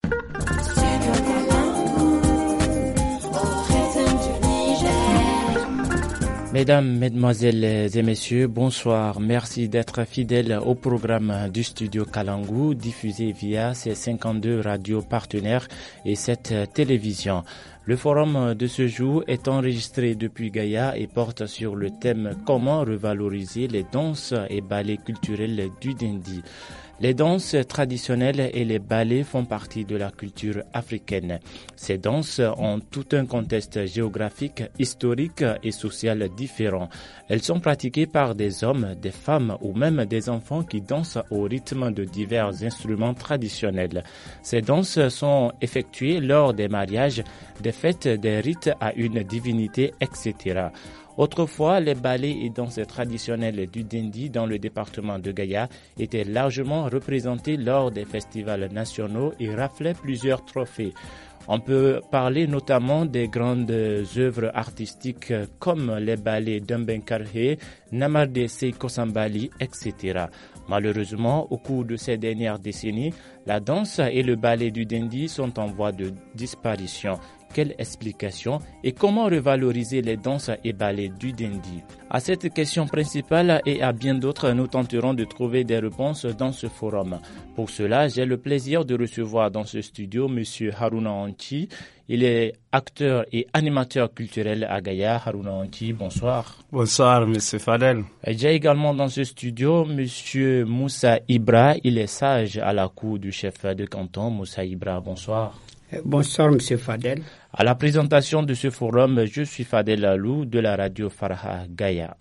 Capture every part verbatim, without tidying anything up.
Mesdames, Mesdemoiselles et Messieurs, bonsoir. Merci d'être fidèles au programme du Studio Kalangu diffusé via ses cinquante-deux radios partenaires et cette télévision. Le forum de ce jour est enregistré depuis Gaïa et porte sur le thème « Comment revaloriser les danses et ballets culturels du Dindi ». Les danses traditionnelles et les ballets font partie de la culture africaine. Ces danses ont tout un contexte géographique, historique et social différent. Elles sont pratiquées par des hommes, des femmes ou même des enfants qui dansent au rythme de divers instruments traditionnels. Ces danses sont effectuées lors des mariages, des fêtes, des rites à une divinité, et cetera. Autrefois, les ballets et danses traditionnelles du Dindi dans le département de Gaïa étaient largement représentés lors des festivals nationaux et raflaient plusieurs trophées. On peut parler notamment des grandes œuvres artistiques comme les ballets d'Mbenkarhe, Namarde Seiko Sambali, et cetera. Malheureusement, au cours de ces dernières décennies, la danse et le ballet du Dindi sont en voie de disparition. Quelle explication et comment revaloriser les danses et ballets du Dindi? À cette question principale et à bien d'autres, nous tenterons de trouver des réponses dans ce forum. Pour cela, j'ai le plaisir de recevoir dans ce studio M. Haruna Anchi. Il est acteur et animateur culturel à Gaïa. Haruna Anchi, bonsoir. Bonsoir, M. Fadel. Et j'ai également dans ce studio M. Moussa Ibra. Il est sage à la cour du chef de canton. Moussa Ibra, bonsoir. Bonsoir, M. Fadel. À la présentation de ce forum, je suis Fadel Alou de la radio Faraha Gaïa.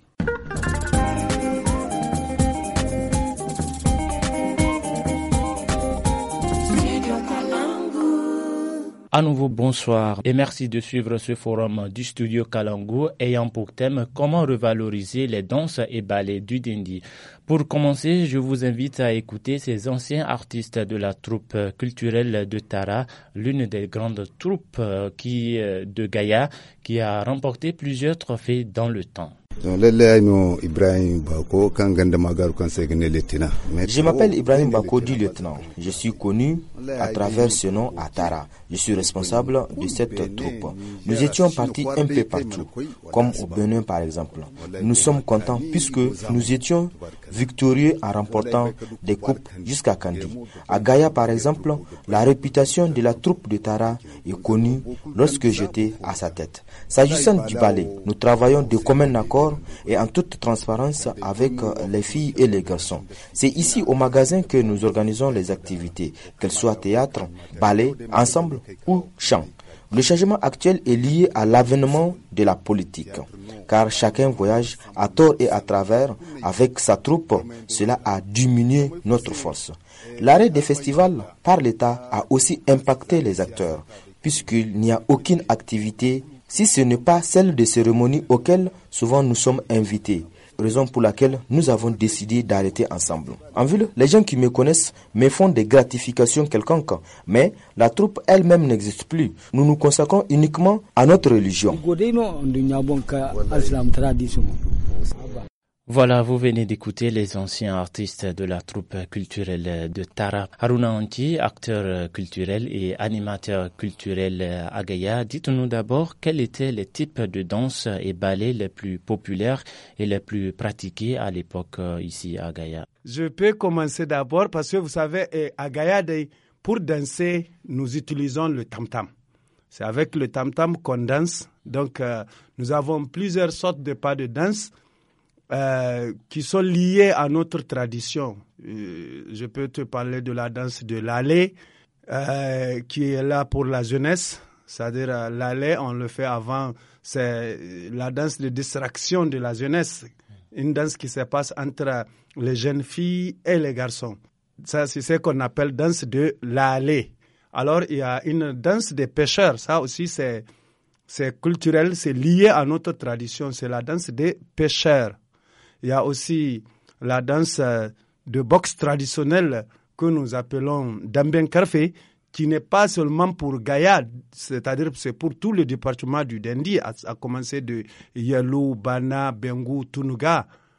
À nouveau, bonsoir et merci de suivre ce forum du studio Kalangu ayant pour thème comment revaloriser les danses et ballets du Dindi. Pour commencer, je vous invite à écouter ces anciens artistes de la troupe culturelle de Tara, l'une des grandes troupes qui, de Gaïa, qui a remporté plusieurs trophées dans le temps. Je m'appelle Ibrahim Bako, dit lieutenant. Je suis connu à travers ce nom à Tara. Je suis responsable de cette troupe. Nous étions partis un peu partout, comme au Bénin par exemple. Nous sommes contents puisque nous étions victorieux en remportant des coupes jusqu'à Kandi. À Gaïa par exemple, la réputation de la troupe de Tara est connue lorsque j'étais à sa tête. S'agissant du ballet, nous travaillons de commun accord et en toute transparence avec les filles et les garçons. C'est ici au magasin que nous organisons les activités, qu'elles soient théâtre, ballet, ensemble ou chant. Le changement actuel est lié à l'avènement de la politique, car chacun voyage à tort et à travers avec sa troupe. Cela a diminué notre force. L'arrêt des festivals par l'État a aussi impacté les acteurs, puisqu'il n'y a aucune activité si ce n'est pas celle des cérémonies auxquelles souvent nous sommes invités, raison pour laquelle nous avons décidé d'arrêter ensemble. En ville, les gens qui me connaissent me font des gratifications quelconques, mais la troupe elle-même n'existe plus. Nous nous consacrons uniquement à notre religion. Voilà, vous venez d'écouter les anciens artistes de la troupe culturelle de Tara. Haruna Anchi, acteur culturel et animateur culturel à Gaïa. Dites-nous d'abord quels étaient les types de danses et ballets les plus populaires et les plus pratiqués à l'époque ici à Gaïa. Je peux commencer d'abord parce que vous savez, à Gaïa, pour danser, nous utilisons le tam-tam. C'est avec le tam-tam qu'on danse. Donc, euh, nous avons plusieurs sortes de pas de danse. Euh, qui sont liés à notre tradition. Euh, je peux te parler de la danse de l'allée, euh, qui est là pour la jeunesse. C'est-à-dire, euh, l'allée, on le fait avant, c'est la danse de distraction de la jeunesse. Une danse qui se passe entre les jeunes filles et les garçons. Ça, c'est ce qu'on appelle danse de l'allée. Alors, il y a une danse des pêcheurs. Ça aussi, c'est, c'est culturel, c'est lié à notre tradition. C'est la danse des pêcheurs. Il y a aussi la danse de boxe traditionnelle que nous appelons Dambenkarfe, qui n'est pas seulement pour Gaïa, c'est-à-dire c'est pour tout le département du Dindi, à, à commencer de Yalou, Bana, Bengu, Tunuga.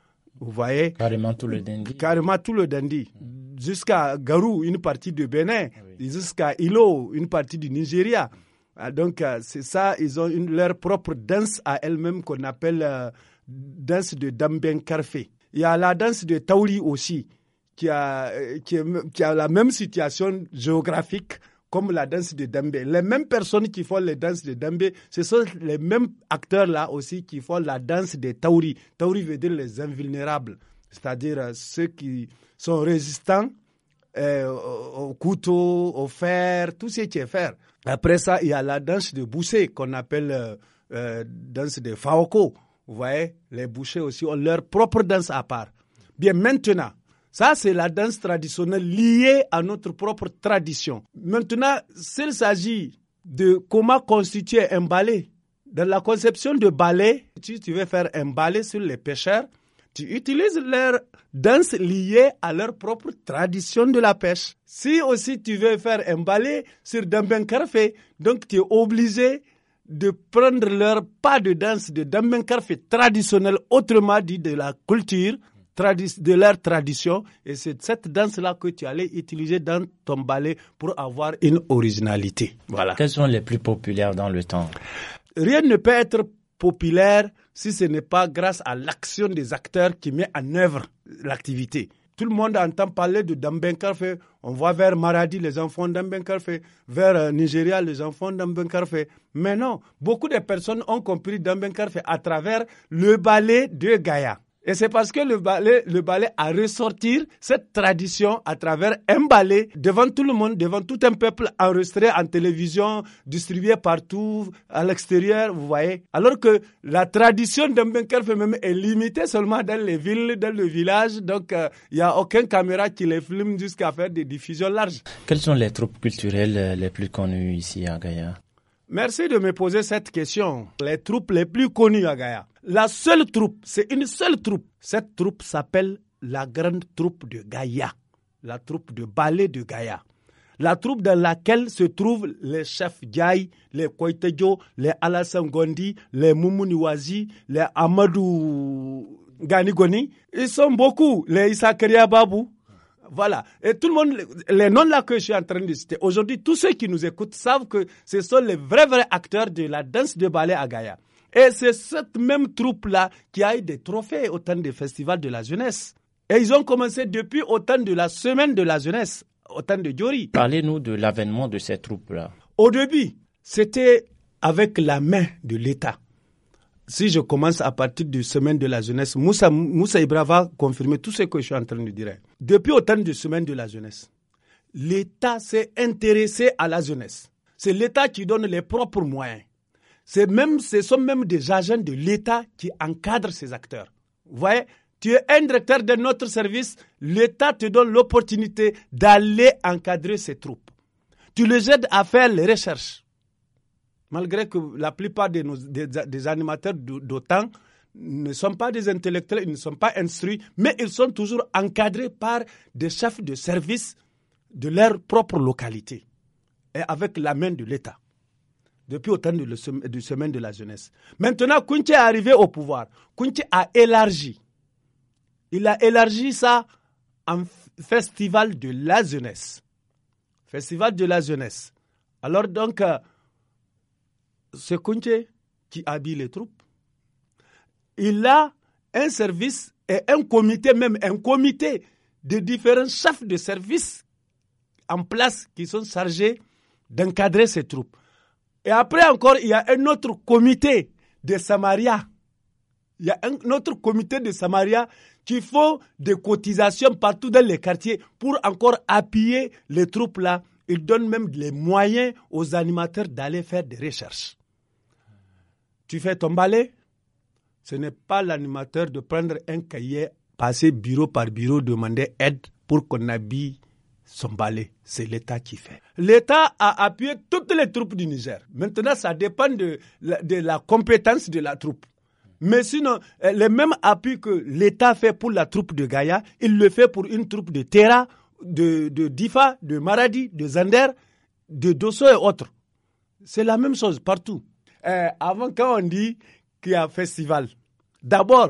Vous voyez? Carrément tout le dandi. Carrément tout le dandi. Mmh. Jusqu'à Garou, une partie de Bénin. Oui. Jusqu'à Ilo, une partie du Nigeria. Donc, c'est ça, ils ont une, leur propre danse à elles-mêmes qu'on appelle euh, danse de Damben Karfe. Il y a la danse de Tauri aussi, qui a, qui, est, qui a la même situation géographique comme la danse de Dambe. Les mêmes personnes qui font les danses de Dambe, ce sont les mêmes acteurs-là aussi qui font la danse de Tauri. Tauri veut dire les invulnérables, c'est-à-dire euh, ceux qui sont résistants euh, au, au couteau, au fer, tout ce qui est fer. Après ça, il y a la danse de Boucher qu'on appelle euh, euh, danse de Faoko. Vous voyez, les bouchers aussi ont leur propre danse à part. Bien, maintenant, ça c'est la danse traditionnelle liée à notre propre tradition. Maintenant, s'il s'agit de comment constituer un ballet, dans la conception de ballet, si tu veux faire un ballet sur les pêcheurs, tu utilises leur danse liée à leur propre tradition de la pêche. Si aussi tu veux faire un ballet sur Damben Karfe, donc tu es obligé de prendre leur pas de danse de Damben Karfe traditionnel, autrement dit de la culture, tradi- de leur tradition, et c'est cette danse-là que tu allais utiliser dans ton ballet pour avoir une originalité. Voilà. Quelles sont les plus populaires dans le temps? Rien ne peut être populaire si ce n'est pas grâce à l'action des acteurs qui met en œuvre l'activité. Tout le monde entend parler de Damben Karfe. On voit vers Maradi les enfants Damben Karfe, vers euh, Nigeria les enfants Damben Karfe. Mais non, beaucoup de personnes ont compris Damben Karfe à travers le ballet de Gaïa. Et c'est parce que le ballet, le ballet a ressorti cette tradition à travers un ballet devant tout le monde, devant tout un peuple, enregistré en télévision, distribué partout, à l'extérieur, vous voyez. Alors que la tradition d'Amben Karfe même est limitée seulement dans les villes, dans le village, donc il euh, n'y a aucune caméra qui les filme jusqu'à faire des diffusions larges. Quelles sont les troupes culturelles les plus connues ici à Gaïa? Merci de me poser cette question. Les troupes les plus connues à Gaïa. La seule troupe, c'est une seule troupe. Cette troupe s'appelle la grande troupe de Gaïa, la troupe de ballet de Gaïa. La troupe dans laquelle se trouvent les chefs Djaï, les Koitejo, les Alassane Gondi, les Moumouniwazi, les Amadou Ganigoni. Ils sont beaucoup, les Issa Keria Babou. Voilà. Et tout le monde, les noms là que je suis en train de citer, aujourd'hui, tous ceux qui nous écoutent savent que ce sont les vrais, vrais acteurs de la danse de ballet à Gaïa. Et c'est cette même troupe-là qui a eu des trophées au temps des festivals de la jeunesse. Et ils ont commencé depuis au temps de la semaine de la jeunesse, au temps de Diori. Parlez-nous de l'avènement de cette troupe-là. Au début, c'était avec la main de l'État. Si je commence à partir du semaine de la jeunesse, Moussa, Moussa Ibra va confirmer tout ce que je suis en train de dire. Depuis au temps du semaine de la jeunesse, l'État s'est intéressé à la jeunesse. C'est l'État qui donne les propres moyens. C'est même, ce sont même des agents de l'État qui encadrent ces acteurs. Vous voyez, tu es un directeur de notre service, l'État te donne l'opportunité d'aller encadrer ces troupes. Tu les aides à faire les recherches. Malgré que la plupart de nos, des, des animateurs d'OTAN ne sont pas des intellectuels, ils ne sont pas instruits, mais ils sont toujours encadrés par des chefs de service de leur propre localité et avec la main de l'État. Depuis au temps du semaine de la jeunesse. Maintenant, Kounché est arrivé au pouvoir. Kounché a élargi. Il a élargi ça en festival de la jeunesse. Festival de la jeunesse. Alors donc, euh, c'est Kounché qui habille les troupes. Il a un service et un comité, même un comité de différents chefs de service en place qui sont chargés d'encadrer ces troupes. Et après encore, il y a un autre comité de Samaria. Il y a un autre comité de Samaria qui font des cotisations partout dans les quartiers pour encore appuyer les troupes là. Ils donnent même les moyens aux animateurs d'aller faire des recherches. Tu fais ton ballet, ce n'est pas l'animateur de prendre un cahier, passer bureau par bureau, demander aide pour qu'on habille son ballet. C'est l'État qui fait. L'État a appuyé toutes les troupes du Niger. Maintenant, ça dépend de la, de la compétence de la troupe. Mais sinon, les mêmes appuis que l'État fait pour la troupe de Gaïa, il le fait pour une troupe de Terra, de, de Difa, de Maradi, de Zander, de Dosso et autres. C'est la même chose partout. Euh, avant, quand on dit qu'il y a un festival, d'abord,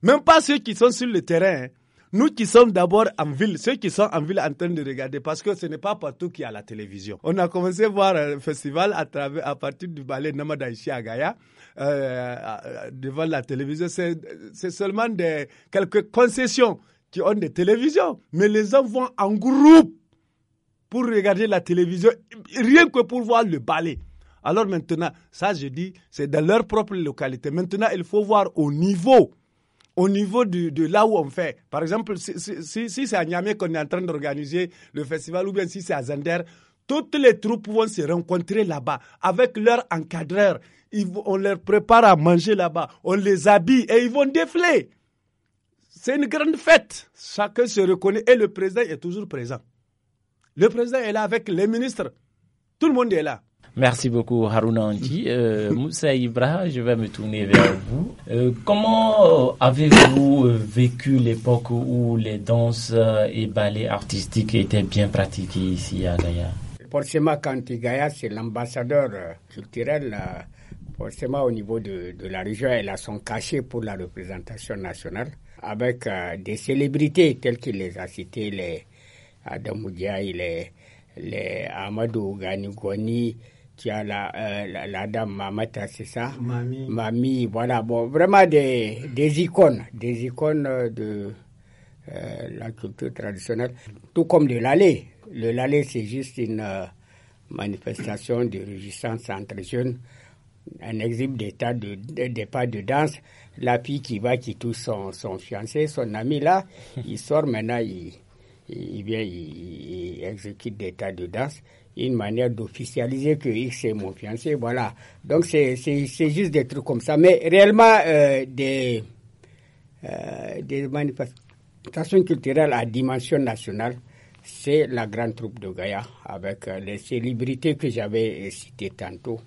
Même pas ceux qui sont sur le terrain. Hein. Nous qui sommes d'abord en ville, ceux qui sont en ville en train de regarder, parce que ce n'est pas partout qu'il y a la télévision. On a commencé à voir un festival à, travers, à partir du ballet Namada ici à Gaïa, euh, devant la télévision. C'est, c'est seulement des, quelques concessions qui ont des télévisions, mais les gens vont en groupe pour regarder la télévision, rien que pour voir le ballet. Alors maintenant, ça je dis, c'est dans leur propre localité. Maintenant, il faut voir au niveau au niveau de, de là où on fait. Par exemple, si, si, si c'est à Niamey qu'on est en train d'organiser le festival ou bien si c'est à Zander, toutes les troupes vont se rencontrer là-bas avec leurs encadreurs. Ils, on leur prépare à manger là-bas, on les habille et ils vont défiler. C'est une grande fête. Chacun se reconnaît et le président est toujours présent. Le président est là avec les ministres. Tout le monde est là. Merci beaucoup Haruna Anti. Euh, Moussa Ibra, je vais me tourner vers vous. Euh, comment avez-vous vécu l'époque où les danses et ballets artistiques étaient bien pratiqués ici à Gaïa? Forcément, quand Gaïa, c'est l'ambassadeur culturel, forcément au niveau de, de la région, elle a son cachet pour la représentation nationale, avec euh, des célébrités telles qu'il les a citées, les Adam Diaye, les, les Amadou Ganigoni, tu as la, euh, la, la dame Mamata, c'est ça? Mamie. Mamie, voilà, bon, vraiment des, des icônes, des icônes de euh, la culture traditionnelle, tout comme le lalé. Le lalé, c'est juste une euh, manifestation de résistance entre jeunes, un exhibe des tas de, de, des pas de danse. La fille qui va, qui touche son, son fiancé, son ami là, il sort maintenant, il, il vient, il, il exécute des tas de danse. Une manière d'officialiser que X est mon fiancé, voilà. Donc c'est, c'est, c'est juste des trucs comme ça. Mais réellement, euh, des, euh, des manifestations culturelles à dimension nationale, c'est la grande troupe de Gaïa, avec euh, les célébrités que j'avais citées tantôt.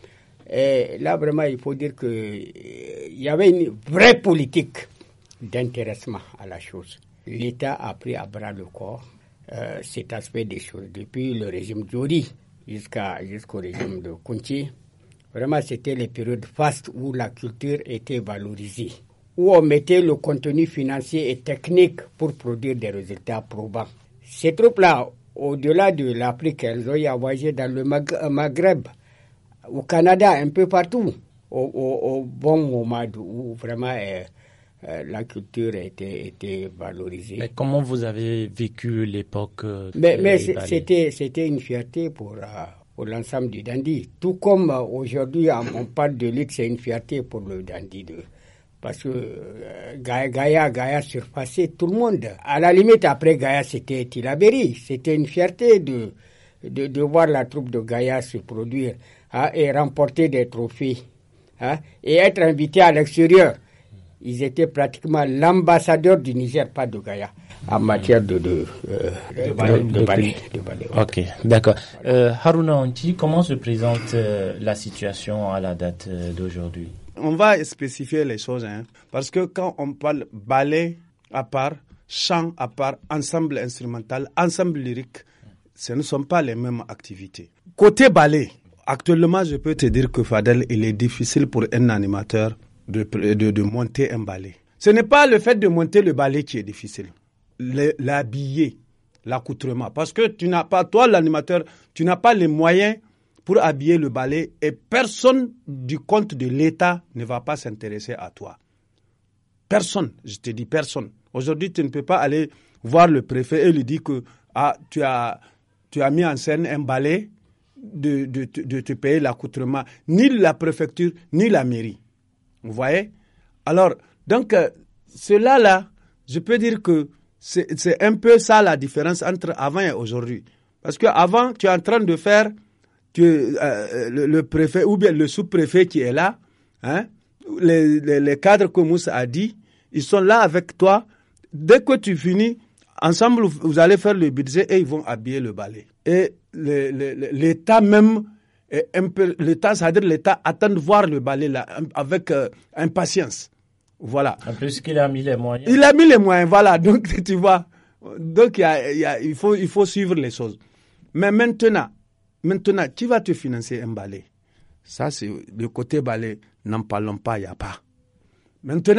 Et là, vraiment, il faut dire qu'il euh, y avait une vraie politique d'intéressement à la chose. L'État a pris à bras le corps Euh, cet aspect des choses. Depuis le régime Djori jusqu'à, jusqu'au régime de Kounti, vraiment c'était les périodes fastes où la culture était valorisée, où on mettait le contenu financier et technique pour produire des résultats probants. Ces troupes-là, au-delà de l'Afrique, elles ont voyagé dans le Mag- Maghreb, au Canada, un peu partout, au, au, au bon moment où vraiment euh, Euh, la culture était, était valorisée. Mais comment vous avez vécu l'époque euh, Mais, mais c'était, c'était une fierté pour, euh, pour l'ensemble du dandy. Tout comme euh, aujourd'hui, on parle de lutte, c'est une fierté pour le dandy. De, parce que euh, Gaïa, Gaïa surpassait tout le monde. À la limite, après Gaïa, c'était Tillabéri. C'était une fierté de, de, de voir la troupe de Gaïa se produire hein, et remporter des trophées hein, et être invité à l'extérieur. Ils étaient pratiquement l'ambassadeur du Niger, pas de Gaïa, en matière de, de, euh, de, ballet, de, de, ballet, de ballet. Ok, d'accord. Euh, Haruna Anti, comment se présente euh, la situation à la date euh, d'aujourd'hui? On va spécifier les choses, hein, parce que quand on parle ballet à part, chant à part, ensemble instrumental, ensemble lyrique, ce ne sont pas les mêmes activités. Côté ballet, actuellement, je peux te dire que Fadel, il est difficile pour un animateur De, de, de monter un ballet. Ce n'est pas le fait de monter le ballet qui est difficile. Le, l'habiller, l'accoutrement. Parce que tu n'as pas, toi l'animateur, tu n'as pas les moyens pour habiller le ballet et personne du compte de l'État ne va pas s'intéresser à toi. Personne, je te dis personne. Aujourd'hui, tu ne peux pas aller voir le préfet et lui dire que ah, tu, as, tu as mis en scène un ballet de, de, de, de te payer l'accoutrement. Ni la préfecture, ni la mairie. Vous voyez? Alors, donc, euh, cela là, je peux dire que c'est, c'est un peu ça la différence entre avant et aujourd'hui. Parce qu'avant, tu es en train de faire tu, euh, le, le préfet ou bien le sous-préfet qui est là, hein, les, les, les cadres que Moussa a dit, ils sont là avec toi. Dès que tu finis, ensemble, vous allez faire le budget et ils vont habiller le ballet. Et le, le, l'État même... Et un peu, l'État, c'est-à-dire l'État attend de voir le ballet là avec euh, impatience. Voilà. En plus qu'il a mis les moyens. Il a mis les moyens, voilà. Donc tu vois, donc il y a, il y a, il faut, il faut suivre les choses. Mais maintenant, maintenant, qui va te financer un ballet? Ça c'est le côté ballet. N'en parlons pas, il y a pas. Maintenant,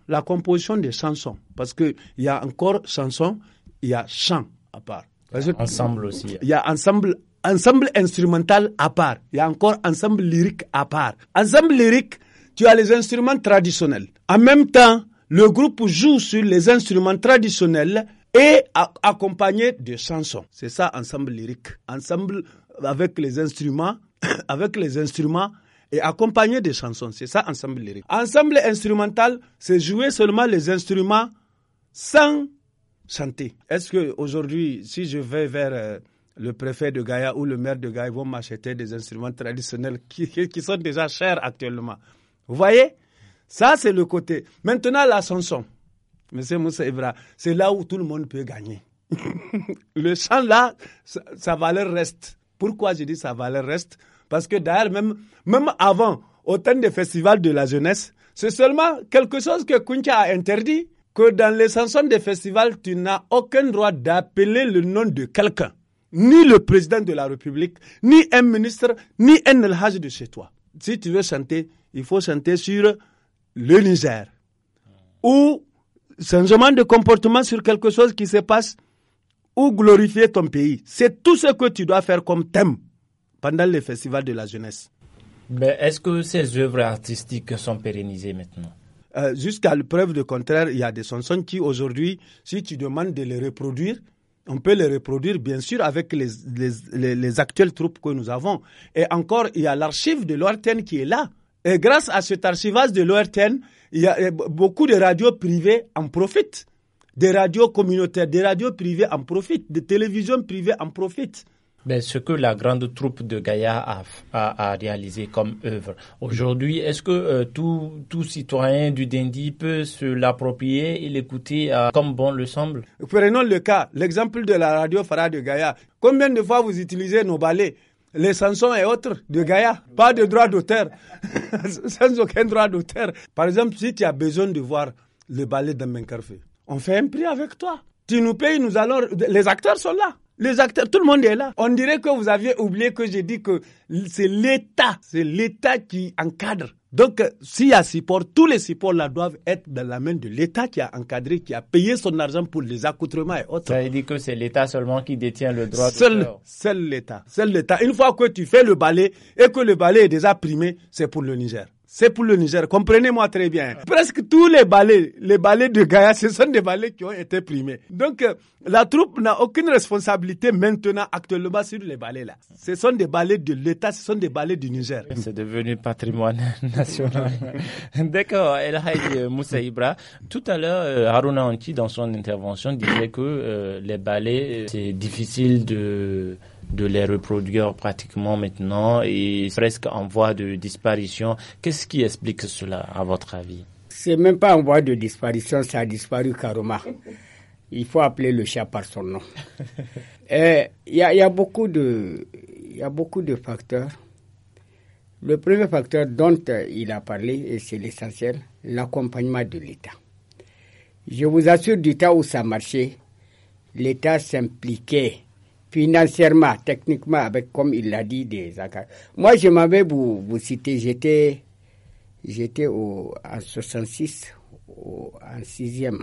la composition des chansons. Parce qu'il y a encore chansons, il y a chant à part. Ensemble aussi. Il y a ensemble, ensemble instrumental à part. Il y a encore ensemble lyrique à part. Ensemble lyrique, tu as les instruments traditionnels. En même temps, le groupe joue sur les instruments traditionnels et a, accompagné de chansons. C'est ça, ensemble lyrique. Ensemble avec les instruments, avec les instruments et accompagné de chansons. C'est ça, ensemble lyrique. Ensemble instrumental, c'est jouer seulement les instruments sans chanter. Est-ce que aujourd'hui, si je vais vers euh, le préfet de Gaïa ou le maire de Gaïa, ils vont m'acheter des instruments traditionnels qui, qui sont déjà chers actuellement? Vous voyez? Ça, c'est le côté. Maintenant, la chanson. Monsieur Moussa Ibra, c'est là où tout le monde peut gagner. Le chant, là, sa, sa valeur reste. Pourquoi je dis sa valeur reste? Parce que d'ailleurs, même, même avant, au temps des festivals de la jeunesse, c'est seulement quelque chose que Kouncha a interdit, que dans les chansons des festivals, tu n'as aucun droit d'appeler le nom de quelqu'un. Ni le président de la République, ni un ministre, ni un El Hadj de chez toi. Si tu veux chanter, il faut chanter sur le Niger. Ou changement de comportement sur quelque chose qui se passe, ou glorifier ton pays. C'est tout ce que tu dois faire comme thème pendant les festivals de la jeunesse. Mais est-ce que ces œuvres artistiques sont pérennisées maintenant? Euh, jusqu'à la preuve du contraire, il y a des chansons qui aujourd'hui, si tu demandes de les reproduire, on peut les reproduire bien sûr avec les, les, les, les actuelles troupes que nous avons. Et encore, il y a l'archive de l'O R T N qui est là. Et grâce à cet archivage de l'O R T N, il y a beaucoup de radios privées en profitent. Des radios communautaires, des radios privées en profitent, des télévisions privées en profitent. Ben, ce que la grande troupe de Gaïa a, a, a réalisé comme œuvre. Aujourd'hui, est-ce que euh, tout, tout citoyen du Dendi peut se l'approprier et l'écouter euh, comme bon le semble? Prenons le cas, l'exemple de la radio Farah de Gaïa. Combien de fois vous utilisez nos ballets, les chansons et autres de Gaïa? Pas de droit d'auteur, sans aucun droit d'auteur. Par exemple, si tu as besoin de voir le ballet d'Ambenkarfe, on fait un prix avec toi. Tu nous payes, nous allons... Les acteurs sont là. Les acteurs, tout le monde est là. On dirait que vous aviez oublié que j'ai dit que c'est l'État, c'est l'État qui encadre. Donc, s'il y a support, tous les supports là doivent être dans la main de l'État qui a encadré, qui a payé son argent pour les accoutrements et autres. Ça veut dire que c'est l'État seulement qui détient le droit seul, d'auteur. Seul l'État. Seul l'État. Une fois que tu fais le ballet et que le ballet est déjà primé, c'est pour le Niger. C'est pour le Niger. Comprenez-moi très bien. Presque tous les ballets, les ballets de Gaïa, ce sont des ballets qui ont été primés. Donc, euh, la troupe n'a aucune responsabilité maintenant, actuellement, sur les ballets là. Ce sont des ballets de l'État, ce sont des ballets du Niger. C'est devenu patrimoine national. D'accord, El Hadj Moussa Ibra. Tout à l'heure, euh, Haruna Anti, dans son intervention, disait que euh, les ballets, c'est difficile de... de les reproduire pratiquement maintenant et presque en voie de disparition. Qu'est-ce qui explique cela, à votre avis? C'est même pas en voie de disparition, ça a disparu carrément. Il faut appeler le chat par son nom. Il y, y a beaucoup de, il y a beaucoup de facteurs. Le premier facteur dont il a parlé, et c'est l'essentiel, l'accompagnement de l'État. Je vous assure, du temps où ça marchait, l'État s'impliquait financièrement, techniquement, avec, comme il l'a dit, des accords. Moi, je m'avais vous, vous citer, j'étais, j'étais au, en soixante-six, au, en sixième.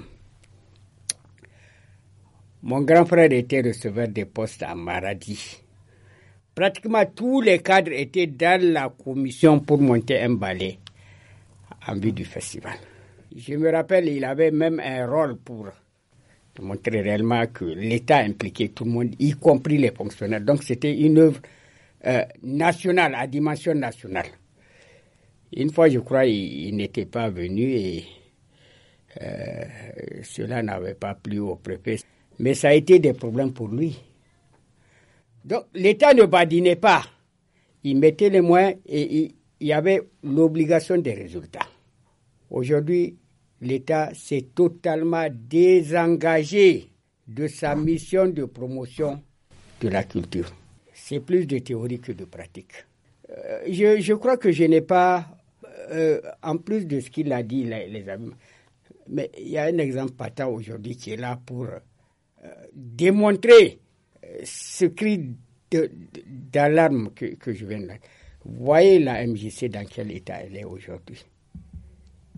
Mon grand frère était receveur des postes à Maradi. Pratiquement tous les cadres étaient dans la commission pour monter un ballet en vue du festival. Je me rappelle, il avait même un rôle pour de montrer réellement que l'État impliquait tout le monde, y compris les fonctionnaires. Donc c'était une œuvre euh, nationale, à dimension nationale. Une fois, je crois, il, il n'était pas venu et euh, cela n'avait pas plu au préfet. Mais ça a été des problèmes pour lui. Donc l'État ne badinait pas. Il mettait les moyens et il, il y avait l'obligation des résultats. Aujourd'hui, l'État s'est totalement désengagé de sa mission de promotion de la culture. C'est plus de théorie que de pratique. Euh, je, je crois que je n'ai pas, euh, en plus de ce qu'il a dit, les, les amis, mais il y a un exemple patent aujourd'hui qui est là pour euh, démontrer euh, ce cri de, de, d'alarme que, que je viens de mettre. Voyez la M J C dans quel état elle est aujourd'hui.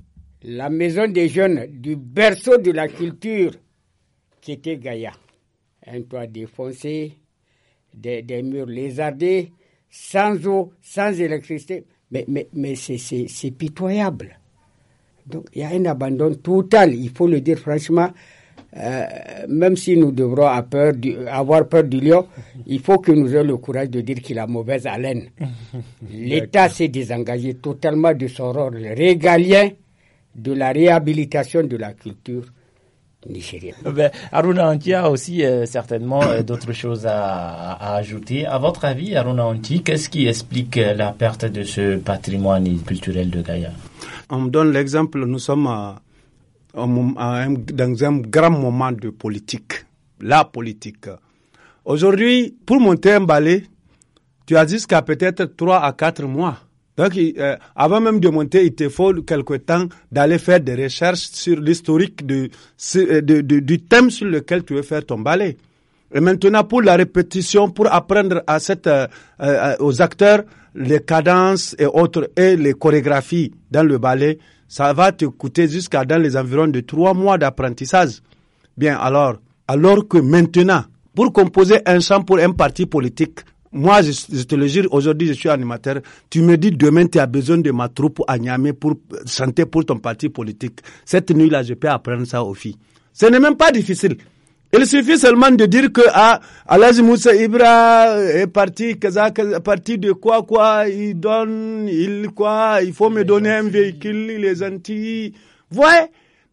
la maison des jeunes du berceau de la culture qui était Gaïa. Un toit défoncé, des, des murs lézardés, sans eau, sans électricité. Mais, mais, mais c'est, c'est, c'est pitoyable. Donc il y a un abandon total, il faut le dire franchement. Euh, même si nous devrons avoir peur, du, avoir peur du lion, il faut que nous ayons le courage de dire qu'il a mauvaise haleine. L'État s'est désengagé totalement de son rôle régalien de la réhabilitation de la culture nigérienne. Ben, Haruna Anti a aussi euh, certainement euh, d'autres choses à, à ajouter. À votre avis, Haruna Anti, qu'est-ce qui explique euh, la perte de ce patrimoine culturel de Gaïa? On me donne l'exemple, nous sommes à, à un, dans un grand moment de politique, la politique. Aujourd'hui, pour monter un balai, tu as jusqu'à peut-être trois à quatre mois. Donc, euh, avant même de monter, il te faut quelque temps d'aller faire des recherches sur l'historique de, de, de, de, du thème sur lequel tu veux faire ton ballet. Et maintenant, pour la répétition, pour apprendre à cette, euh, euh, aux acteurs les cadences et autres, et les chorégraphies dans le ballet, ça va te coûter jusqu'à dans les environs de trois mois d'apprentissage. Bien, alors, alors que maintenant, pour composer un chant pour un parti politique, moi, je, je te le jure, aujourd'hui, je suis animateur. Tu me dis, demain, tu as besoin de ma troupe à Niamey pour chanter pour ton parti politique. Cette nuit-là, je peux apprendre ça aux filles. Ce n'est même pas difficile. Il suffit seulement de dire que ah, Alhaji Moussa Ibra est parti, kaza, kaza, parti de quoi, quoi, il donne, il quoi, il faut me donner un véhicule, les Antilles. Vous voyez,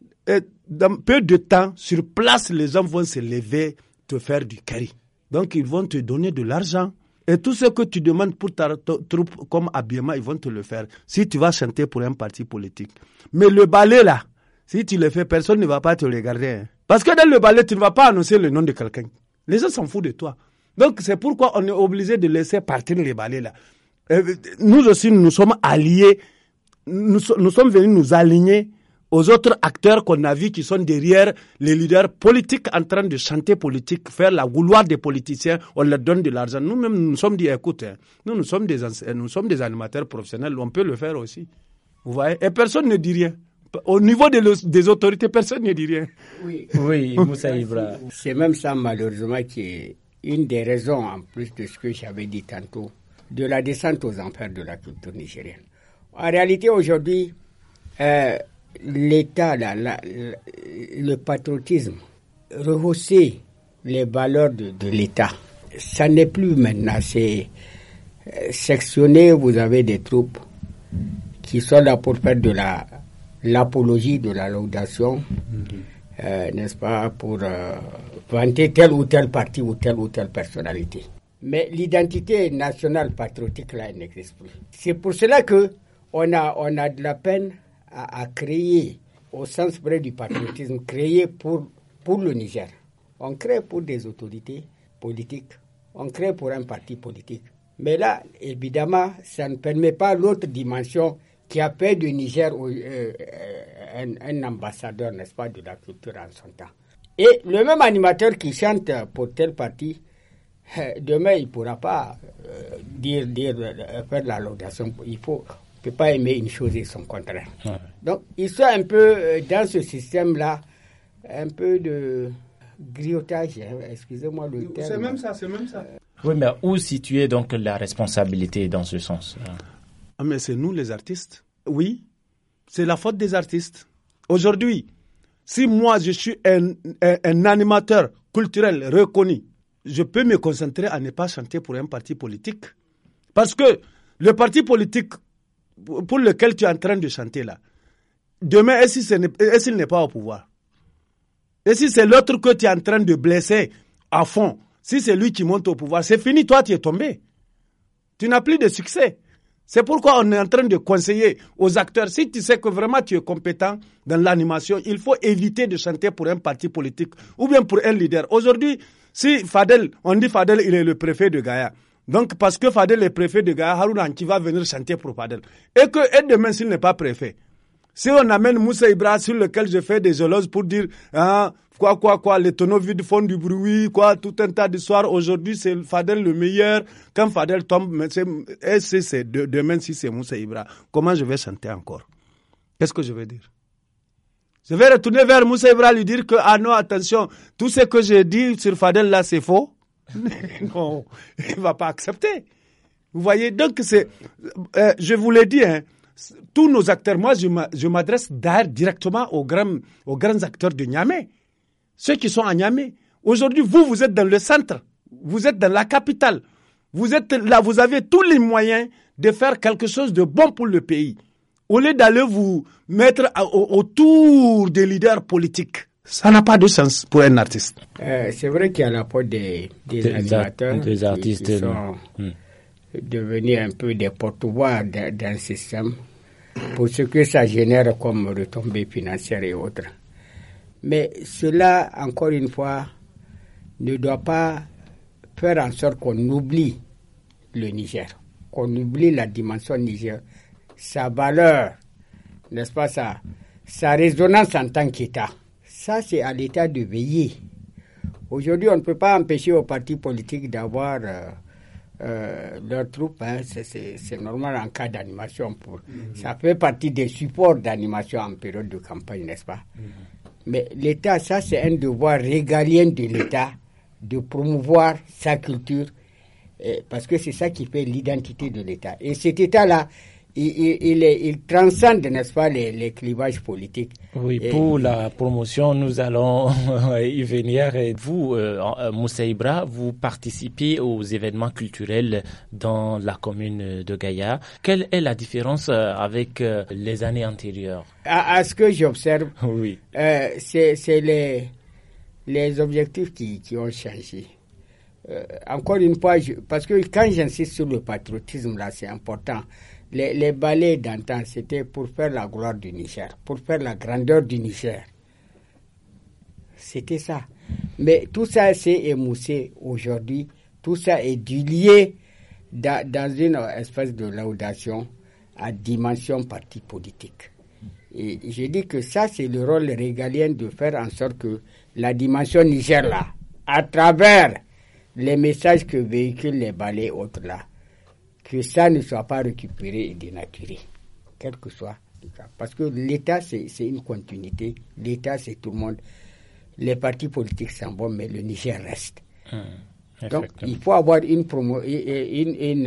dans peu de temps, sur place, les gens vont se lever, te faire du curry. Donc, ils vont te donner de l'argent. Et tout ce que tu demandes pour ta troupe comme habillement, ils vont te le faire. Si tu vas chanter pour un parti politique. Mais le ballet là, si tu le fais, personne ne va pas te regarder. Hein. Parce que dans le ballet, tu ne vas pas annoncer le nom de quelqu'un. Les gens s'en foutent de toi. Donc c'est pourquoi on est obligé de laisser partir les ballets là. Et nous aussi, nous sommes alliés. Nous, nous sommes venus nous aligner aux autres acteurs qu'on a vus qui sont derrière les leaders politiques en train de chanter politique, faire la gouloire des politiciens, on leur donne de l'argent. Nous-mêmes, nous nous sommes dit, écoute, hein, nous, nous sommes des, nous sommes des animateurs professionnels, on peut le faire aussi. Vous voyez? Et personne ne dit rien. Au niveau de le, des autorités, personne ne dit rien. Oui, oui, Moussa Ibra. C'est même ça, malheureusement, qui est une des raisons, en plus de ce que j'avais dit tantôt, de la descente aux enfers de la culture nigérienne. En réalité, aujourd'hui, euh, l'État, la, la, la, le patriotisme, rehausser les valeurs de, de l'État, ça n'est plus maintenant. C'est euh, sectionné, vous avez des troupes qui sont là pour faire de la l'apologie, de la laudation, mm-hmm. euh, n'est-ce pas, pour euh, vanter tel ou tel parti ou telle ou telle personnalité. Mais l'identité nationale patriotique, là, elle n'existe plus. C'est pour cela que on a, on a de la peine à, à créer, au sens vrai du patriotisme, créer pour, pour le Niger. On crée pour des autorités politiques, on crée pour un parti politique. Mais là, évidemment, ça ne permet pas l'autre dimension qui a fait du Niger euh, un, un ambassadeur, n'est-ce pas, de la culture en son temps. Et le même animateur qui chante pour tel parti, demain, il ne pourra pas euh, dire, dire, faire de la laudation. Il faut, ne peut pas aimer une chose et son contraire. Ouais. Donc, ils sont un peu euh, dans ce système-là, un peu de griotage, hein, excusez-moi le terme. C'est même ça, c'est même ça. Euh, oui, mais où situer donc la responsabilité dans ce sens? Ah, mais c'est nous les artistes. Oui, c'est la faute des artistes. Aujourd'hui, si moi je suis un, un, un animateur culturel reconnu, je peux me concentrer à ne pas chanter pour un parti politique. Parce que le parti politique pour lequel tu es en train de chanter là, demain, est-ce qu'il n'est pas au pouvoir? Et si c'est l'autre que tu es en train de blesser à fond, si c'est lui qui monte au pouvoir, c'est fini, toi tu es tombé. Tu n'as plus de succès. C'est pourquoi on est en train de conseiller aux acteurs, si tu sais que vraiment tu es compétent dans l'animation, il faut éviter de chanter pour un parti politique ou bien pour un leader. Aujourd'hui, si Fadel, on dit Fadel, il est le préfet de Gaïa. Donc, parce que Fadel est préfet de Gaïa, Haruna qui va venir chanter pour Fadel. Et que, et demain, s'il n'est pas préfet, si on amène Moussa Ibra sur lequel je fais des éloges pour dire, hein, quoi, quoi, quoi, les tonneaux vides font du bruit, quoi, tout un tas d'histoires. Aujourd'hui, c'est Fadel le meilleur. Quand Fadel tombe, mais c'est, et c'est, c'est, demain, si c'est Moussa Ibra, comment je vais chanter encore? Qu'est-ce que je vais dire? Je vais retourner vers Moussa Ibra lui dire que, ah non, attention, tout ce que j'ai dit sur Fadel là, c'est faux. Non, il ne va pas accepter. Vous voyez, donc c'est, euh, je vous l'ai dit, hein, tous nos acteurs, moi je m'adresse d'ailleurs directement aux grands, aux grands acteurs de Niamey, ceux qui sont à Niamey. Aujourd'hui, vous, vous êtes dans le centre, vous êtes dans la capitale, vous êtes là, vous avez tous les moyens de faire quelque chose de bon pour le pays. Au lieu d'aller vous mettre à, au, autour des leaders politiques. Ça n'a pas de sens pour un artiste. Euh, c'est vrai qu'il y a l'apport des, des, des animateurs, des artistes qui, qui sont hmm. devenus un peu des porte-voix d'un système pour ce que ça génère comme retombées financières et autres. Mais cela, encore une fois, ne doit pas faire en sorte qu'on oublie le Niger, qu'on oublie la dimension Niger, sa valeur, n'est-ce pas ça, sa résonance en tant qu'État. Ça, c'est à l'État de veiller. Aujourd'hui, on ne peut pas empêcher aux partis politiques d'avoir euh, euh, leurs troupes. Hein. C'est normal en cas d'animation. Mm-hmm. Ça fait partie des supports d'animation en période de campagne, n'est-ce pas? Mm-hmm. Mais l'État, ça, c'est un devoir régalien de l'État de promouvoir sa culture, eh, parce que c'est ça qui fait l'identité de l'État. Et cet État-là, Il, il, il, il transcende, n'est-ce pas, les, les clivages politiques. Oui, et pour la promotion, nous allons y venir. Et vous, euh, Moussa Ibra, vous participez aux événements culturels dans la commune de Gaïa. Quelle est la différence avec euh, les années antérieures? À, à ce que j'observe, oui. euh, c'est les, les objectifs qui, qui ont changé. Euh, encore une fois, je, parce que quand j'insiste sur le patriotisme, là, c'est important. Les, les ballets d'antan, c'était pour faire la gloire du Niger, pour faire la grandeur du Niger. C'était ça. Mais tout ça s'est émoussé aujourd'hui. Tout ça est dilué dans, dans une espèce de laudation à dimension parti politique. Et je dis que ça, c'est le rôle régalien de faire en sorte que la dimension Niger, là, à travers les messages que véhiculent les ballets autres là, que ça ne soit pas récupéré et dénaturé, quel que soit le cas. Parce que l'État, c'est une continuité. L'État, c'est tout le monde. Les partis politiques s'en vont, mais le Niger reste. Mmh, Donc, il faut avoir une promo, une, une,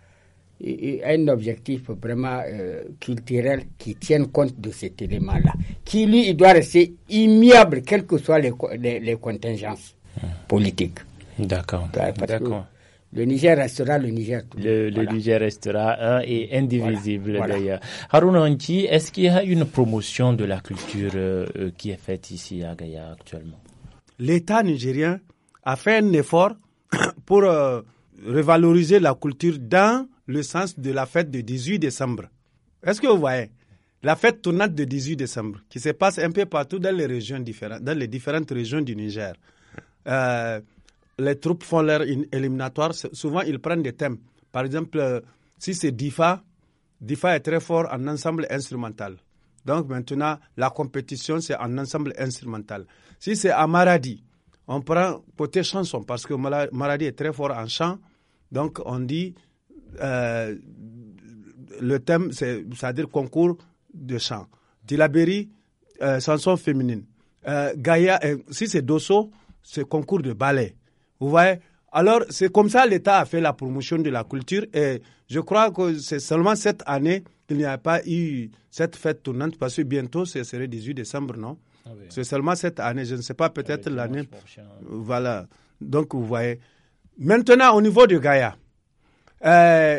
une, un objectif vraiment euh, culturel qui tienne compte de cet élément-là. Qui, lui, il doit rester immuable, quelles que soient les, les, les contingences mmh. politiques. D'accord. D'accord. Le Niger restera le Niger. Le, le voilà. Niger restera un et indivisible voilà. d'ailleurs. Haruna Onchi, est-ce qu'il y a une promotion de la culture euh, qui est faite ici à Gaïa actuellement? L'État nigérien a fait un effort pour euh, revaloriser la culture dans le sens de la fête du dix-huit décembre. Est-ce que vous voyez? La fête tournante du dix-huit décembre qui se passe un peu partout dans les régions différentes, dans les différentes régions du Niger. Euh, Les troupes font leur éliminatoire. Souvent, ils prennent des thèmes. Par exemple, euh, si c'est Difa, Difa est très fort en ensemble instrumental. Donc maintenant, la compétition, c'est en ensemble instrumental. Si c'est à Maradi, on prend côté chanson, parce que Maradi est très fort en chant. Donc on dit, euh, le thème, c'est-à-dire concours de chant. Tilaberi, euh, chanson féminine. Euh, Gaïa, euh, si c'est Dosso, c'est concours de ballet. Vous voyez? Alors, c'est comme ça l'État a fait la promotion de la culture et je crois que c'est seulement cette année qu'il n'y a pas eu cette fête tournante parce que bientôt, ce serait dix-huit décembre, non? Ah oui. C'est seulement cette année, je ne sais pas, peut-être ah oui, l'année. Voilà. Donc, vous voyez. Maintenant, au niveau de Gaïa, euh,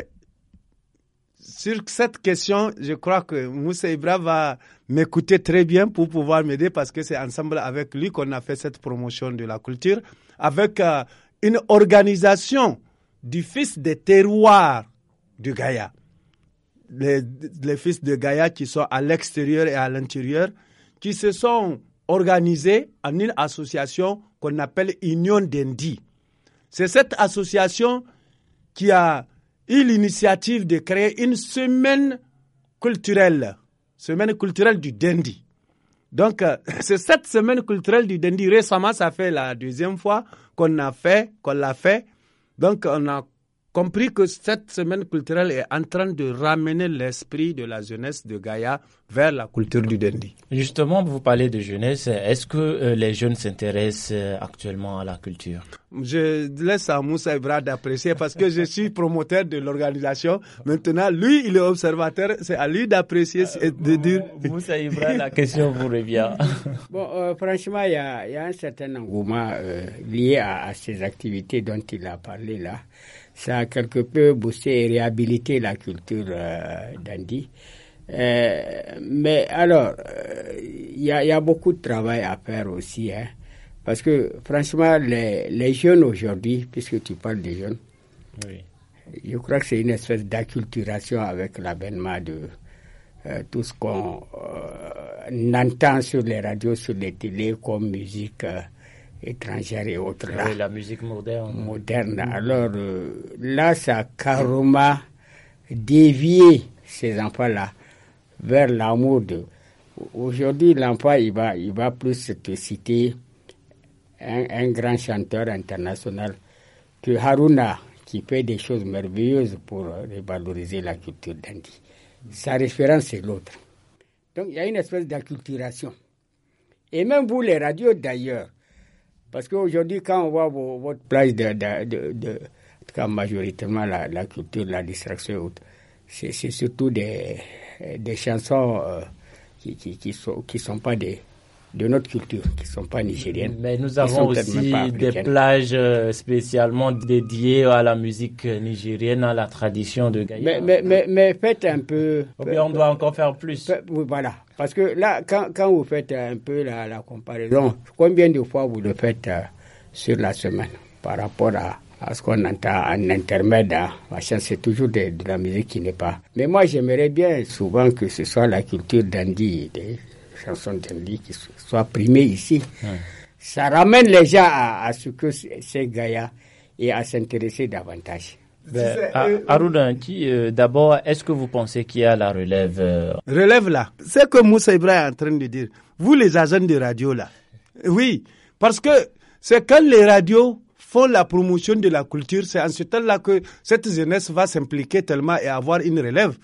sur cette question, je crois que Moussa Ibra va m'écouter très bien pour pouvoir m'aider parce que c'est ensemble avec lui qu'on a fait cette promotion de la culture, avec euh, une organisation du fils des terroirs de Gaïa. Les, les fils de Gaïa qui sont à l'extérieur et à l'intérieur, qui se sont organisés en une association qu'on appelle Union d'Indi. C'est cette association qui a eu l'initiative de créer une semaine culturelle, semaine culturelle du Dendi. Donc, euh, c'est cette semaine culturelle du Dendi. Récemment, ça fait la deuxième fois qu'on a fait, qu'on l'a fait. Donc, on a compris que cette semaine culturelle est en train de ramener l'esprit de la jeunesse de Gaïa vers la culture du Dendi. Justement, vous parlez de jeunesse. Est-ce que euh, les jeunes s'intéressent euh, actuellement à la culture? Je laisse à Moussa Ibra d'apprécier parce que je suis promoteur de l'organisation. Maintenant, lui, il est observateur. C'est à lui d'apprécier et de dire... Moussa Ibra, la question vous revient. Bon, euh, franchement, il y a, y a un certain engouement euh, lié à, à ces activités dont il a parlé là. Ça a quelque peu boosté et réhabilité la culture euh, d'Andi. Euh, mais alors, il euh, y, y a beaucoup de travail à faire aussi, hein, parce que franchement, les, les jeunes aujourd'hui, puisque tu parles des jeunes, oui. Je crois que c'est une espèce d'acculturation avec l'avènement de euh, tout ce qu'on euh, entend sur les radios, sur les télés comme musique euh, étrangère et autres. Là. Oui, la musique moderne. Moderne. Alors euh, là, ça a carrément dévié ces enfants-là vers l'amour de... Aujourd'hui, l'enfant, il va, il va plus te citer un, un grand chanteur international que Haruna, qui fait des choses merveilleuses pour revaloriser la culture d'Andi. Sa référence, c'est l'autre. Donc, il y a une espèce d'acculturation. Et même vous, les radios, d'ailleurs, parce qu'aujourd'hui, quand on voit vos, votre place de, de, de, de, en tout cas, majoritairement, la, la culture, la distraction et autres, c'est, c'est surtout des... des chansons euh, qui qui qui sont qui sont pas des de notre culture, qui sont pas nigériennes. Mais nous avons aussi des plages spécialement dédiées à la musique nigérienne, à la tradition de Gaïa. Mais mais mais, mais faites un peu. Ou bien on doit encore faire plus. Oui, voilà, parce que là, quand quand vous faites un peu la la comparaison, combien de fois vous le faites euh, sur la semaine par rapport à à ce qu'on entend en intermède, hein, machin, c'est toujours de, de la musique qui n'est pas. Mais moi, j'aimerais bien souvent que ce soit la culture d'Andi, des chansons d'Andi qui soient primées ici. Hum. Ça ramène les gens à, à ce que c'est Gaïa et à s'intéresser davantage. Ben, euh, Aruna, euh, d'abord, est-ce que vous pensez qu'il y a la relève euh... Relève là, c'est que Moussa Ibra est en train de dire. Vous, les agents de radio là, oui, parce que c'est quand les radios font la promotion de la culture, c'est en ce temps-là que cette jeunesse va s'impliquer tellement et avoir une relève.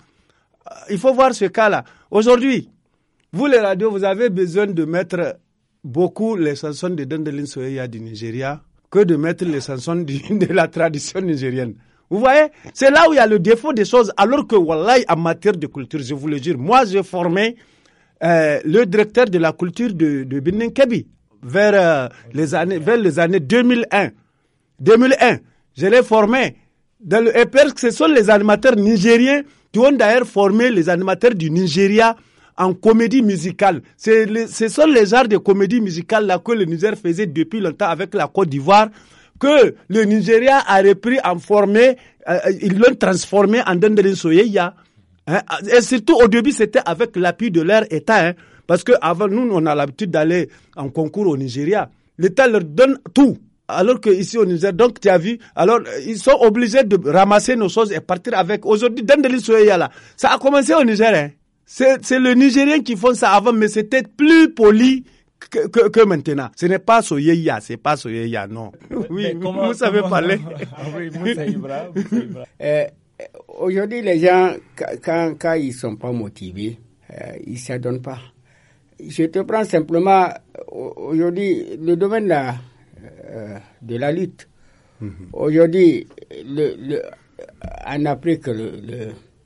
Il faut voir ce cas-là. Aujourd'hui, vous les radios, vous avez besoin de mettre beaucoup les chansons de Dandelin Soyeya du Nigeria que de mettre les chansons de la tradition nigérienne. Vous voyez, c'est là où il y a le défaut des choses, alors que, wallahi, en matière de culture, je vous le dis, moi j'ai formé euh, le directeur de la culture de, de Benin Kebi vers, euh, les années, vers les années deux mille un. deux mille un, je l'ai formé. Dans le, et parce que ce sont les animateurs nigériens qui ont d'ailleurs formé les animateurs du Nigeria en comédie musicale. C'est le, ce sont les genres de comédie musicale là que le Niger faisait depuis longtemps avec la Côte d'Ivoire, que le Nigeria a repris en formé, euh, ils l'ont transformé en Dandelin Soyeya. Hein, et surtout au début c'était avec l'appui de leur État, hein, parce que avant nous on a l'habitude d'aller en concours au Nigeria. L'État leur donne tout. Alors qu'ici au Niger, donc tu as vu, alors ils sont obligés de ramasser nos choses et partir avec. Aujourd'hui, Dandelin Soyeya là, ça a commencé au Niger. Hein. C'est, c'est le Nigérien qui font ça avant, mais c'était plus poli que, que, que maintenant. Ce n'est pas Soyeya, c'est pas Soyeya, non. Oui, comment, vous savez comment... parler. Ah oui, Moussa Ibra, Moussa Ibra. Euh, aujourd'hui, les gens, quand, quand ils sont pas motivés, euh, ils s'adonnent pas. Je te prends simplement, aujourd'hui, le domaine là, Euh, de la lutte. Mm-hmm. Aujourd'hui, le, le, en Afrique, le, le,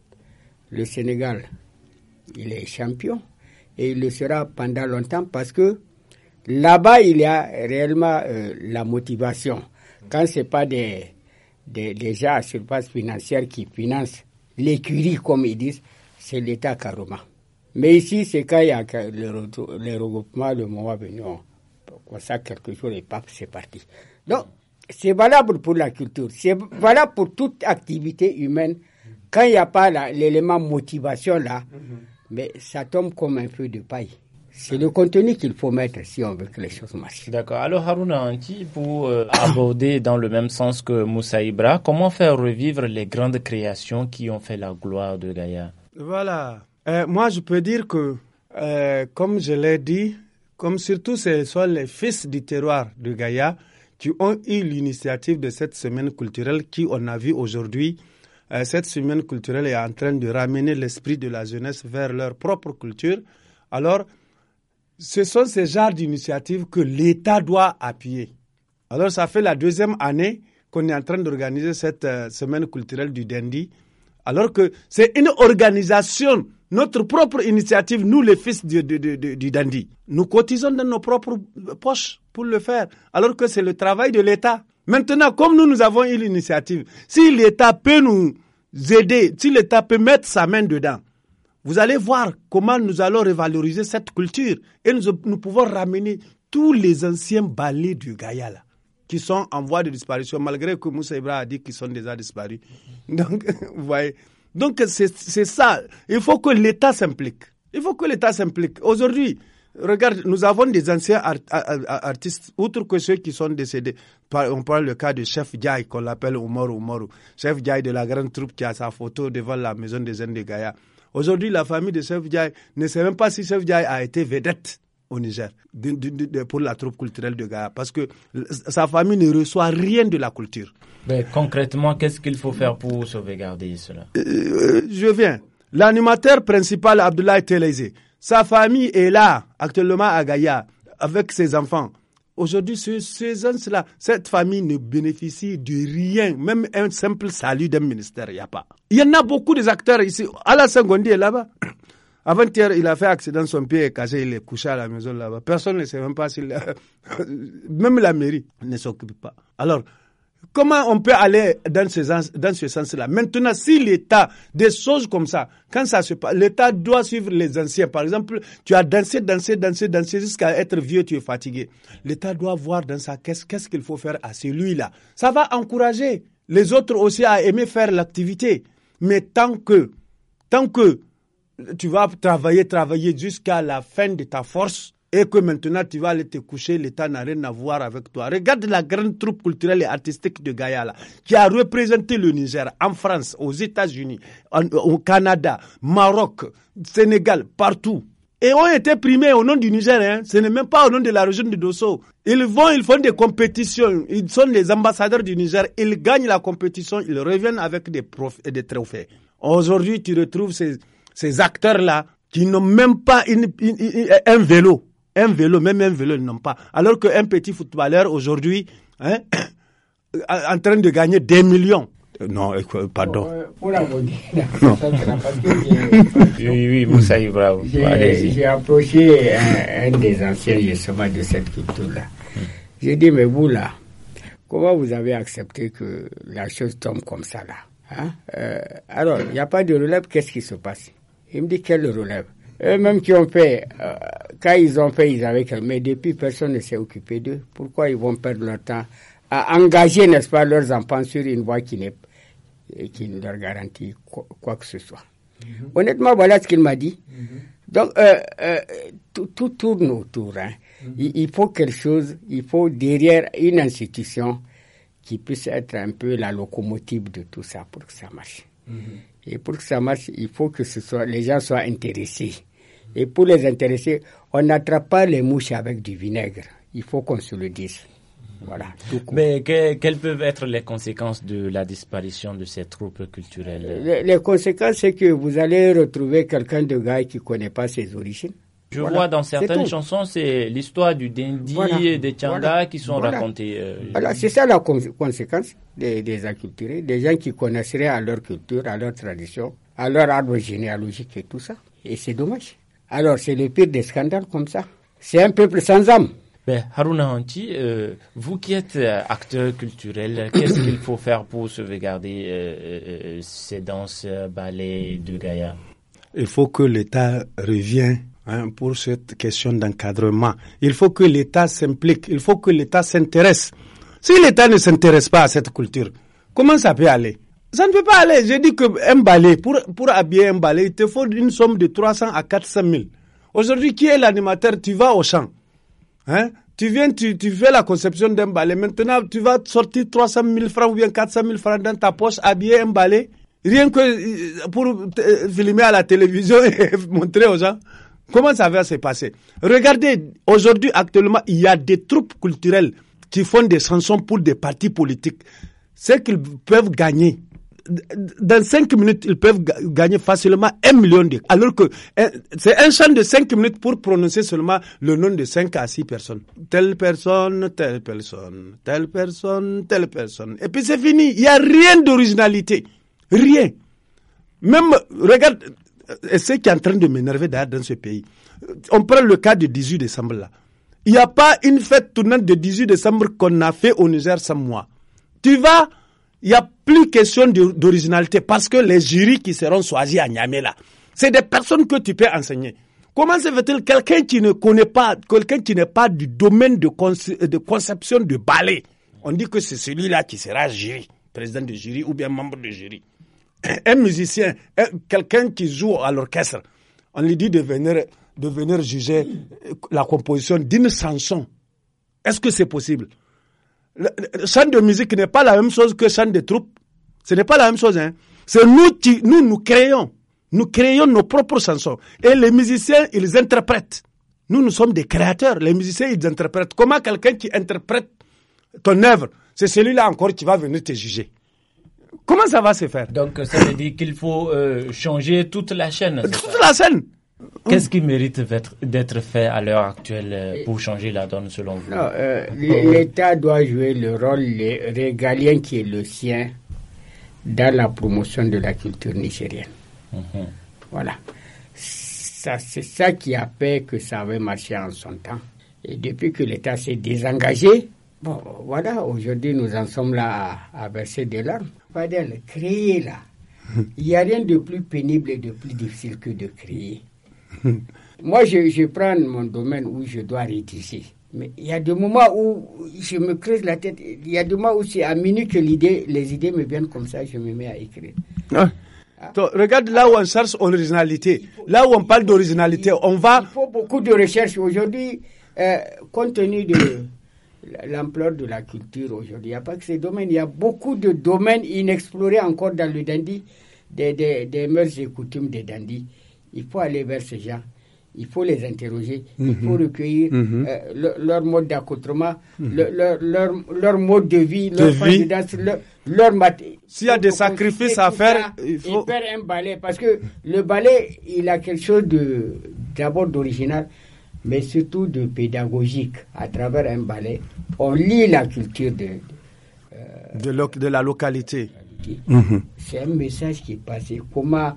le Sénégal, il est champion et il le sera pendant longtemps parce que là-bas, il y a réellement euh, la motivation. Quand ce n'est pas des, des, des gens à surface financière qui financent l'écurie, comme ils disent, c'est l'État carrément. Mais ici, c'est quand il y a le, le regroupement, le moment venu, on consacre quelque chose et paf, c'est parti. Donc, c'est valable pour la culture, c'est valable pour toute activité humaine. Quand il n'y a pas la, l'élément motivation là, mm-hmm. mais ça tombe comme un feu de paille. C'est le contenu qu'il faut mettre si on veut que les choses marchent. D'accord. Alors Haruna Anti, pour euh, aborder dans le même sens que Moussa Ibra, comment faire revivre les grandes créations qui ont fait la gloire de Gaïa? Voilà. Euh, moi, je peux dire que, euh, comme je l'ai dit, comme surtout ce sont les fils du terroir de Gaïa qui ont eu l'initiative de cette semaine culturelle qui, on a vu aujourd'hui, euh, cette semaine culturelle est en train de ramener l'esprit de la jeunesse vers leur propre culture. Alors, ce sont ces genres d'initiatives que l'État doit appuyer. Alors, ça fait la deuxième année qu'on est en train d'organiser cette euh, semaine culturelle du Dandi, alors que c'est une organisation, notre propre initiative, nous les fils du, du, du, du Dandi. Nous cotisons dans nos propres poches pour le faire, alors que c'est le travail de l'État. Maintenant, comme nous, nous avons eu l'initiative, si l'État peut nous aider, si l'État peut mettre sa main dedans, vous allez voir comment nous allons revaloriser cette culture et nous, nous pouvons ramener tous les anciens ballets du Gaïa là, qui sont en voie de disparition, malgré que Moussa Ibra a dit qu'ils sont déjà disparus. Donc, vous voyez. Donc, c'est, c'est ça. Il faut que l'État s'implique. Il faut que l'État s'implique. Aujourd'hui, regarde, nous avons des anciens art, art, artistes, outre que ceux qui sont décédés. On parle le cas de Chef Diaye, qu'on l'appelle Oumarou Oumarou. Chef Diaye de la grande troupe qui a sa photo devant la maison des jeunes de Gaïa. Aujourd'hui, la famille de Chef Diaye ne sait même pas si Chef Diaye a été vedette au Niger de, de, de, pour la troupe culturelle de Gaïa, parce que sa famille ne reçoit rien de la culture. Mais concrètement, qu'est-ce qu'il faut faire pour sauvegarder cela? euh, Je viens. L'animateur principal, Abdoulaye Télézé, sa famille est là, actuellement à Gaïa, avec ses enfants. Aujourd'hui, ce, ces gens-là, cette famille ne bénéficie de rien, même un simple salut d'un ministère, il n'y a pas. Il y en a beaucoup des acteurs ici. Alassane Gondi est là-bas. Avant-hier, il a fait accident, son pied est cassé, il est couché à la maison là-bas. Personne ne sait même pas s'il a... Même la mairie ne s'occupe pas. Alors, comment on peut aller dans ce, sens, dans ce sens-là? Maintenant, si l'État, des choses comme ça, quand ça se passe, l'État doit suivre les anciens. Par exemple, tu as dansé, dansé, dansé, dansé jusqu'à être vieux, tu es fatigué. L'État doit voir dans sa caisse qu'est-ce qu'il faut faire à celui-là. Ça va encourager les autres aussi à aimer faire l'activité. Mais tant que, tant que tu vas travailler, travailler jusqu'à la fin de ta force, et que maintenant tu vas aller te coucher, l'État n'a rien à voir avec toi. Regarde la grande troupe culturelle et artistique de Gaïa, là, qui a représenté le Niger en France, aux États-Unis, en, au Canada, Maroc, Sénégal, partout. Et ont été primés au nom du Niger, hein. Ce n'est même pas au nom de la région de Dosso. Ils vont, ils font des compétitions, ils sont les ambassadeurs du Niger, ils gagnent la compétition, ils reviennent avec des, prof, des trophées. Aujourd'hui, tu retrouves ces, ces acteurs-là qui n'ont même pas une, une, une, un vélo. Un vélo, même un vélo, ils n'ont pas. Alors qu'un petit footballeur aujourd'hui, hein, en train de gagner des millions. Non, pardon. Pour la bonne. Oui, oui, Moussa Ibra. J'ai, j'ai approché un, un des anciens justement de cette culture-là. Hmm. J'ai dit, mais vous là, comment vous avez accepté que la chose tombe comme ça là, hein? euh, Alors, il n'y a pas de relève, qu'est-ce qui se passe? Il me dit, quelle relève? Eux-mêmes qui ont fait, euh, quand ils ont fait, ils avaient, mais depuis personne ne s'est occupé d'eux. Pourquoi ils vont perdre leur temps à engager, n'est-ce pas, leurs enfants sur une voie qui n'est, qui ne leur garantit quoi, quoi que ce soit. Mm-hmm. Honnêtement, voilà ce qu'il m'a dit. Mm-hmm. Donc, euh, euh, tout, tout tourne autour. Hein. Mm-hmm. il, il faut quelque chose, il faut derrière une institution qui puisse être un peu la locomotive de tout ça pour que ça marche. Mm-hmm. Et pour que ça marche, il faut que ce soit, les gens soient intéressés. Et pour les intéresser, on n'attrape pas les mouches avec du vinaigre. Il faut qu'on se le dise. Voilà. Mais que, quelles peuvent être les conséquences de la disparition de ces troupes culturelles? Les, les conséquences, c'est que vous allez retrouver quelqu'un de gars qui ne connaît pas ses origines. Je voilà. vois dans certaines chansons, c'est l'histoire du Dindi voilà. et des Tchanga voilà. qui sont voilà. racontées. Euh, voilà, c'est ça la con- conséquence des, des acculturés, des gens qui connaisseraient à leur culture, à leur tradition, à leur arbre généalogique et tout ça. Et c'est dommage. Alors, c'est le pire des scandales comme ça. C'est un peuple sans âme. Ben, Haruna Hanti, euh, vous qui êtes euh, acteur culturel, qu'est-ce qu'il faut faire pour sauvegarder euh, euh, ces danses, ballets de Gaïa? Il faut que l'État revienne hein, pour cette question d'encadrement. Il faut que l'État s'implique, il faut que l'État s'intéresse. Si l'État ne s'intéresse pas à cette culture, comment ça peut aller? Ça ne peut pas aller. J'ai dit qu'un ballet, pour, pour habiller un ballet, il te faut une somme de trois cents à quatre cents mille. Aujourd'hui, qui est l'animateur? Tu vas au champ. Hein? Tu viens, tu, tu fais la conception d'un ballet. Maintenant, tu vas sortir trois cent mille francs ou bien quatre cent mille francs dans ta poche, habiller un ballet. Rien que pour filmer à la télévision et montrer aux gens. Comment ça va se passer? Regardez, aujourd'hui, actuellement, il y a des troupes culturelles qui font des chansons pour des partis politiques, c'est qu'ils peuvent gagner. Dans cinq minutes, ils peuvent gagner facilement un million de... Alors que c'est un chant de cinq minutes pour prononcer seulement le nom de cinq à six personnes. Telle personne, telle personne, telle personne, telle personne. Et puis c'est fini. Il n'y a rien d'originalité. Rien. Même, regarde, ce qui est en train de m'énerver d'ailleurs dans ce pays. On prend le cas du dix-huit décembre là. Il n'y a pas une fête tournante de dix-huit décembre qu'on a fait au Niger sans moi. Tu vas... Il n'y a plus question d'originalité parce que les jurys qui seront choisis à Niamey là, c'est des personnes que tu peux enseigner. Comment se fait-il quelqu'un qui ne connaît pas, quelqu'un qui n'est pas du domaine de, conce, de conception de ballet, on dit que c'est celui-là qui sera jury, président de jury ou bien membre de jury. Un musicien, un, quelqu'un qui joue à l'orchestre, on lui dit de venir, de venir juger la composition d'une chanson. Est-ce que c'est possible? Le, le chant de musique n'est pas la même chose que chant de troupe. Ce n'est pas la même chose, hein. C'est nous qui, nous, nous créons. Nous créons nos propres chansons. Et les musiciens, ils interprètent. Nous, nous sommes des créateurs. Les musiciens, ils interprètent. Comment quelqu'un qui interprète ton œuvre, c'est celui-là encore qui va venir te juger? Comment ça va se faire? Donc, ça veut dire qu'il faut euh, changer toute la chaîne. Toute la chaîne. Qu'est-ce qui mérite d'être fait à l'heure actuelle pour changer la donne selon vous? Non, euh, l'État doit jouer le rôle régalien qui est le sien dans la promotion de la culture nigérienne. Mm-hmm. Voilà. Ça, c'est ça qui a fait que ça avait marché en son temps. Et depuis que l'État s'est désengagé, bon, voilà, aujourd'hui nous en sommes là à, à verser des larmes. Fadel, créer là, il n'y a rien de plus pénible et de plus difficile que de créer. Moi, je, je prends mon domaine où je dois rédiger. Mais il y a des moments où je me creuse la tête. Il y a des moments où c'est à minute que l'idée, les idées me viennent comme ça, je me mets à écrire. Ah. Ah. Donc, regarde là où on cherche originalité. Là où on parle d'originalité, on va... Il faut beaucoup de recherche. Aujourd'hui, euh, compte tenu de l'ampleur de la culture aujourd'hui, il n'y a pas que ces domaines. Il y a beaucoup de domaines inexplorés encore dans le dandy, des, des, des mœurs et coutumes des dandys. Il faut aller vers ces gens, il faut les interroger, mm-hmm. il faut recueillir mm-hmm. euh, le, leur mode d'accoutrement, mm-hmm. le, leur, leur, leur mode de vie, de leur vie. Danse, leur, leur mat... S'il y a des sacrifices à faire, ça, il faut... Et faire un ballet, parce que le ballet, il a quelque chose de d'abord d'original, mais surtout de pédagogique. À travers un ballet, on lit la culture de... Euh, de, lo- de la localité. Mm-hmm. C'est un message qui est passé. Comment...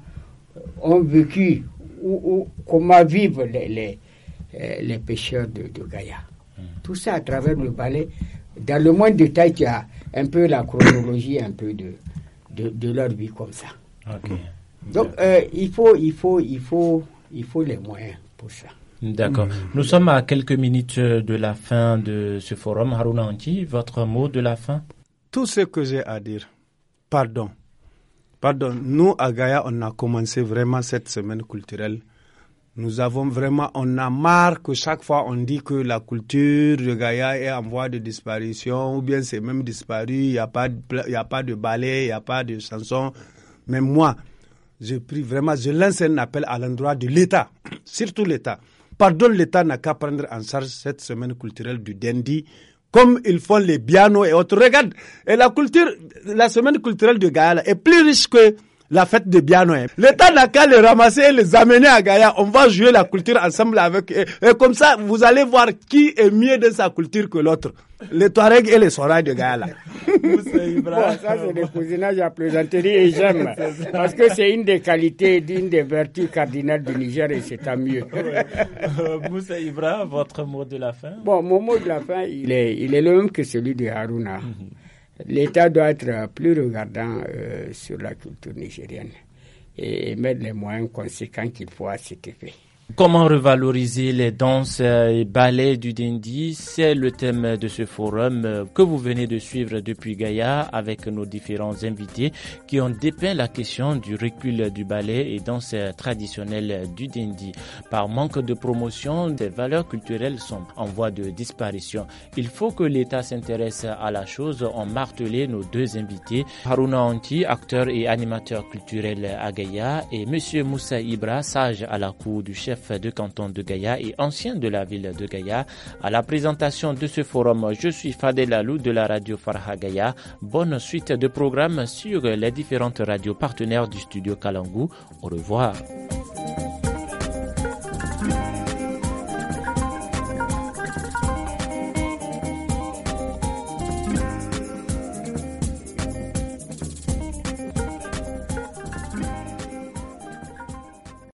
ont vécu ou, ou comment vivent les, les, les pêcheurs de, de Gaïa. Mm. Tout ça à travers le ballet. Dans le moins de détail, il y a un peu la chronologie, un peu de, de, de leur vie comme ça. Okay. Donc, euh, il, faut, il, faut, il, faut, il faut les moyens pour ça. D'accord. Mmh. Nous sommes à quelques minutes de la fin de ce forum. Haruna Anti, votre mot de la fin? Tout ce que j'ai à dire, pardon. Pardon, nous à Gaïa, on a commencé vraiment cette semaine culturelle. Nous avons vraiment, on a marre que chaque fois on dit que la culture de Gaïa est en voie de disparition, ou bien c'est même disparu, il n'y a pas de, il n'y a pas de ballet, il n'y a pas de chansons. Mais moi, je prie vraiment, je lance un appel à l'endroit de l'État, surtout l'État. Pardon, l'État n'a qu'à prendre en charge cette semaine culturelle du Dendi, comme ils font les pianos et autres. Regarde, et la culture, la semaine culturelle de Gaïa est plus riche que la fête de piano. L'État n'a qu'à les ramasser et les amener à Gaïa. On va jouer la culture ensemble avec eux. Et comme ça, vous allez voir qui est mieux de sa culture que l'autre. Les Touaregs et les Soraïs de Gaïa. Bon, ça, c'est des cousinages à plaisanterie et j'aime. Parce que c'est une des qualités, une des vertus cardinales du Niger et c'est tant mieux. Moussa Ibra, votre mot de la fin? Bon, mon mot de la fin, il est, il est le même que celui de Haruna. Mm-hmm. L'État doit être plus regardant euh, sur la culture nigérienne et mettre les moyens conséquents qu'il faut à cet effet. Comment revaloriser les danses et ballets du Dendi? C'est le thème de ce forum que vous venez de suivre depuis Gaïa avec nos différents invités qui ont dépeint la question du recul du ballet et danses traditionnelles du Dendi. Par manque de promotion, des valeurs culturelles sont en voie de disparition. Il faut que l'État s'intéresse à la chose, ont martelé nos deux invités, Haruna Anti, acteur et animateur culturel à Gaïa, et Monsieur Moussa Ibra, sage à la cour du chef chef de canton de Gaïa et ancien de la ville de Gaïa. À la présentation de ce forum, je suis Fadel Alou de la radio Farha Gaïa. Bonne suite de programmes sur les différentes radios partenaires du studio Kalangu. Au revoir.